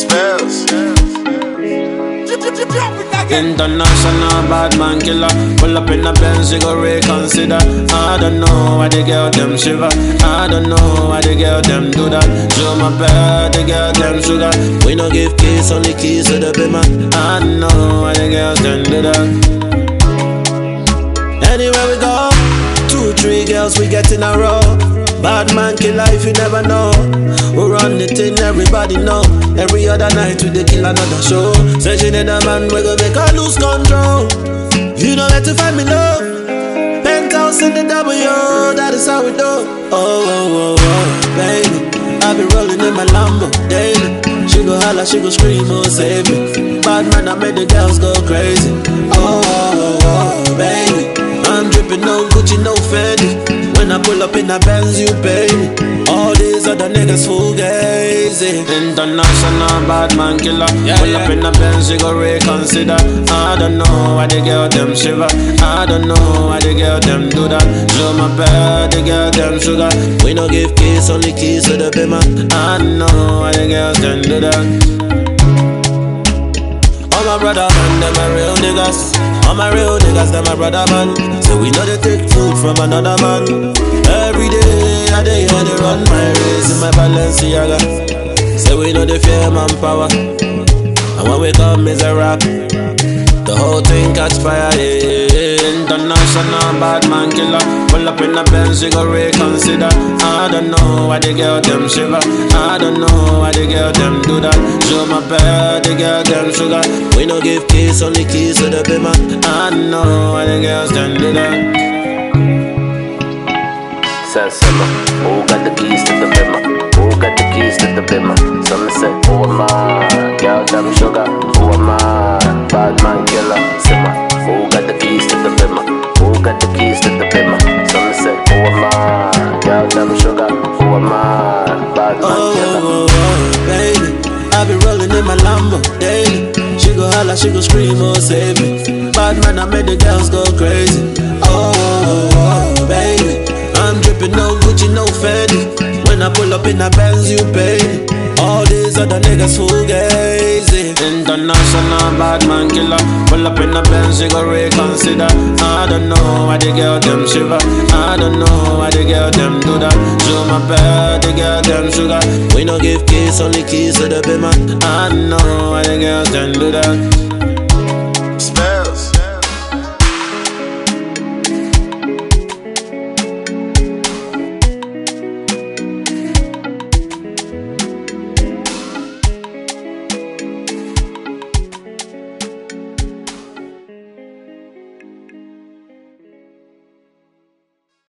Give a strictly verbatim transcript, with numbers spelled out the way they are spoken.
International bad man killer. Pull up in the Benz, you go reconsider. I don't know why the girl them shiver. I don't know why the girl them do that. Show my bed, the girl them sugar. We no give keys, only keys to the bimmer. I don't know why the girls them do that. Anywhere we go, two, three girls we get in a row. Bad man killer if you never know. We run the thing, everybody know. Every other night we dey kill another show. Say she need a man, we go make her lose control. You know where to find me love. Penthouse in the W, that is how we do. Oh, oh, oh, oh, baby, I be rolling in my Lambo daily. She go holla, she go scream, oh save me. Bad man, I made the girls go crazy. Oh, oh, oh, baby, I'm dripping no Gucci, no Fendi. When I pull up in a Benz, you pay me. All these other niggas fugazi. International bad man killer. Yeah, pull yeah. up in a Benz, you go reconsider. I don't know why the girl them shiver. I don't know why the girl them do that. Show my bed, the girl them sugar. We no give keys, only keys to the bimmer. I don't know why the girls them do that. All my brother man, them are real niggas. All my real niggas, them my brother man. So we know they take food from another man. Every day, I day here they run my race in my Balenciaga. So we know they fear manpower. And when we come is a rap. The whole thing catch fire, yeah. International bad man killer. Pull up in the Benz, you go reconsider. I don't know why the girl them shiver. I don't know why the girl them do that. Show my bed, the girl them sugar. We no give keys, only keys to the bimmer. I don't know why the girls them do that. Said Simmer, who got the keys to the bimmer? Who got the keys to the bimmer? Some say, who am I? Girl them sugar, who am I? Bad man killer, Simmer, who got the keys to the bimmer? Who got the keys to the bimmer? Some say, who am I? Girl them sugar, who am I? Bad man oh, killer. Oh, oh, baby, I be rolling in my Lambo daily. She go holla, she go scream, oh save me. Bad man, I made the girls go crazy. Oh, oh, oh, baby, I'm dripping no Gucci, no Fendi. When I pull up in a Benz, you pay me. All these other niggas fugazi. International bad man killer. Pull up in a Benz, you go reconsider. I don't know why the girl them shiver. I don't know why the girl them do that. Show my bed, the girl them sugar. We no give keys, only keys to the bimmer. I don't know why the girls them do that.